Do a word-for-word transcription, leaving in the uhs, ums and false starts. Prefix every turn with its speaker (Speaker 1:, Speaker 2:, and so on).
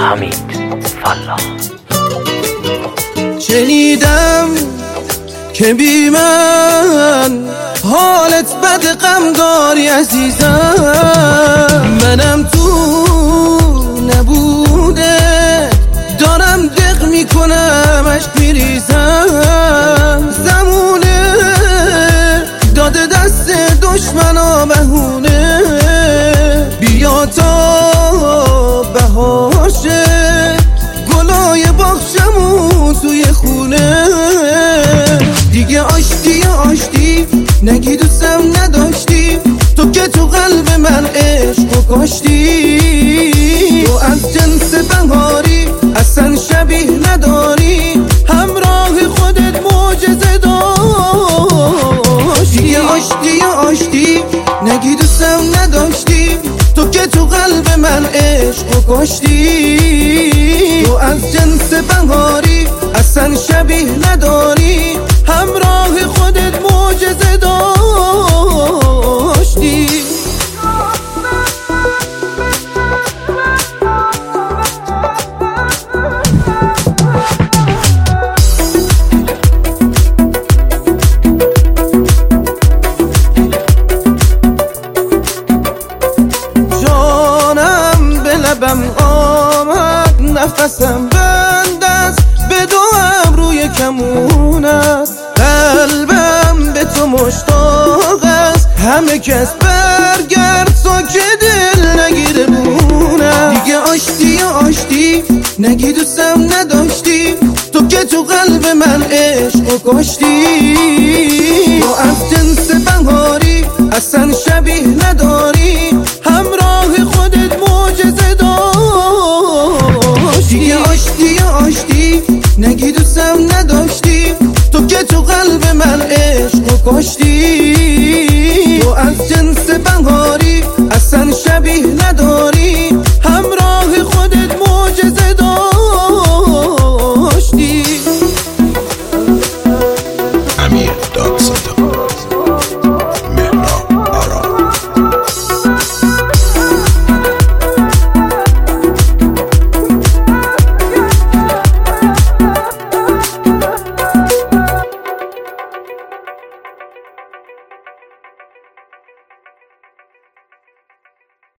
Speaker 1: حمید فلاح.
Speaker 2: شنیدم که بی من حالت بد، غمداری عزیزم. منم تو نبوده دارم دق میکنم، عشق میریزم. زمونه داده دست دشمنا بهونه، بیا تا بهاشه گلای باغچمون توی خونه. دیگه آشتی آشتی نگی دوستم نداشتی، تو که تو قلب من عشق و کاشتی. تو از جنس بهاری اصلا شبیه نداری، همراه خودت معجزه داشتی. دیگه آشتی آشتی نگی دوستم نداشتی، تو که تو قلب من عشق و کاشتی. تو از جنس بهاری اصلا شبیه نداری، همراه خودت معجزه داشتی. جانم به لبم آمد، نفسم بند است به دو ابروی کمونت. قلبم به تو مشتاق است، همه کس برگرد تا که دل نگیره بونم. دیگه آشتی آشتی نگی دوستم نداشتی، تو که تو قلب من عشق و کاشتی. تو از جنس بهاری اصلا شبیه نداری، همراه خودت معجزه داشتی. دیگه آشتی آشتی نگی دوستم نداشتی، تو که تو قلب من عشق و کاشتی.